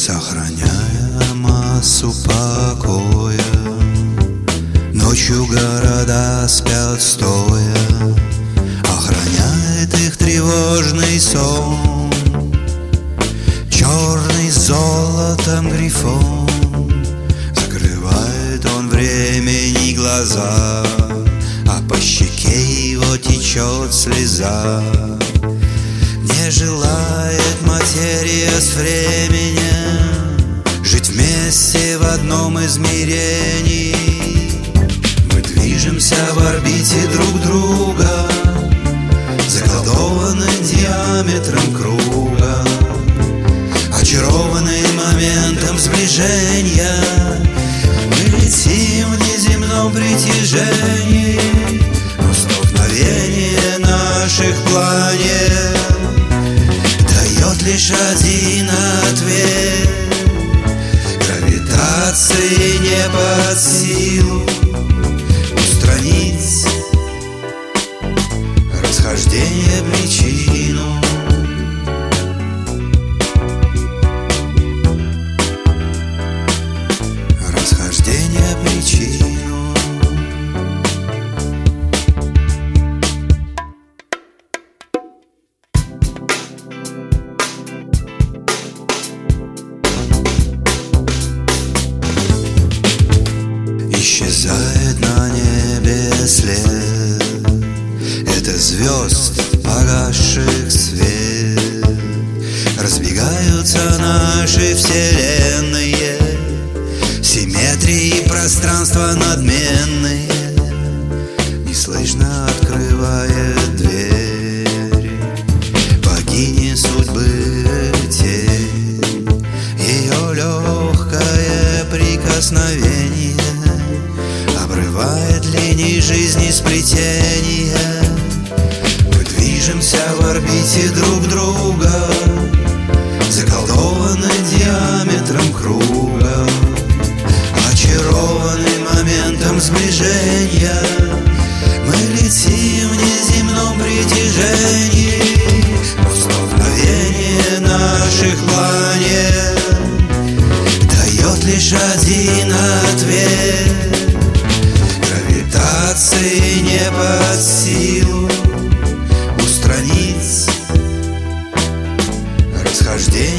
Сохраняя массу покоя, ночью города спят стоя, охраняет их тревожный сон. Черный золотом грифон, закрывает он времени глаза, а по щеке его течет слеза. Не желает материя с временем жить вместе в одном измерении. Мы движемся в орбите друг друга, заколдованы диаметром круга, очарованы моментом сближения. Мы летим в неземном притяжении, но столкновение наших планет дает лишь один ответ. Гравитации не под силу устранить расхождение причину. Расхождение причину. Исчезает на небе след, это звезд, погасших свет. Разбегаются наши вселенные, симметрии пространства надменные. Неслышно открывает двери богини судьбы тень. Ее легкое прикосновение обрывает линии жизни сплетения. Мы движемся в орбите друг друга, заколдованы диаметром круга, очарованы моментом сближения. Мы летим в неземном притяжении, но столкновение наших планет дает лишь один ответ. Гравитации не под силу устранить расхождение